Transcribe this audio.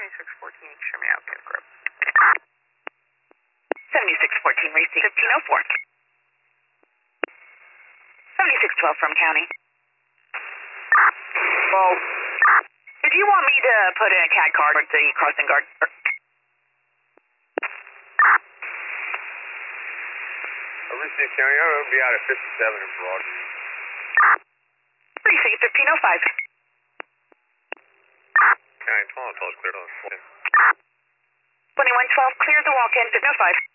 7614, show me out, Kid Group. 7614, racing 1504. 7612 from county. Well, if you want me to put in a CAD card with the crossing guard. Alicia County, I'm going to be out at 57 in Broadview. Precinct 1505. County 12 is cleared on 2112, cleared the walk-in, 1505.